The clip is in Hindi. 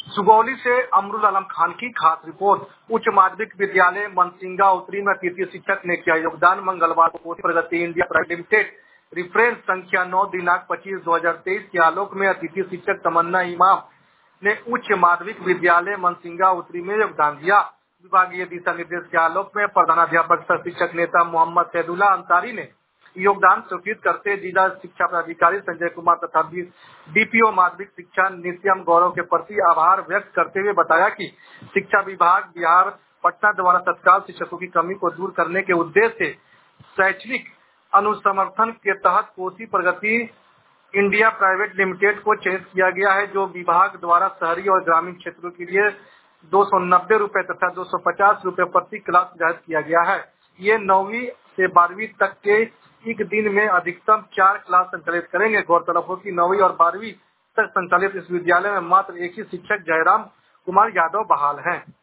सुगौली से अमरुल आलम खान की खास रिपोर्ट। उच्च माध्यमिक विद्यालय मनसिंगा उत्तरी में तृतीय शिक्षक ने किया योगदान। मंगलवार को Kosi Pragati India Private Limited reference संख्या 9 दिनांक 25/2023 के आलोक में अतिथि शिक्षक तमन्ना इमाम ने उच्च माध्यमिक विद्यालय मनसिंगा उत्तरी में योगदान दिया। विभागीय दिशा निर्देश के आलोक में प्रधानाध्यापक सह शिक्षक नेता मोहम्मद सैदुल्ला अंसारी ने योगदान स्वीकृत करते जिला शिक्षा पदाधिकारी संजय कुमार तथा डीपीओ माध्यमिक शिक्षा नित्यम गौरव के प्रति आभार व्यक्त करते हुए बताया कि शिक्षा विभाग बिहार पटना द्वारा तत्काल शिक्षकों की कमी को दूर करने के उद्देश्य से शैक्षणिक अनुसमर्थन के तहत Kosi Pragati India Private Limited को चयनित किया गया है, जो विभाग द्वारा शहरी और ग्रामीण क्षेत्रों के लिए 290 रुपए तथा 250 रुपए प्रति क्लास निर्धारित किया गया है। ये 9वीं से 12वीं तक के एक दिन में अधिकतम 4 क्लास संचालित करेंगे। गौरतलब हो कि 9वीं और 12वीं तक संचालित इस विद्यालय में मात्र एक ही शिक्षक जयराम कुमार यादव बहाल हैं।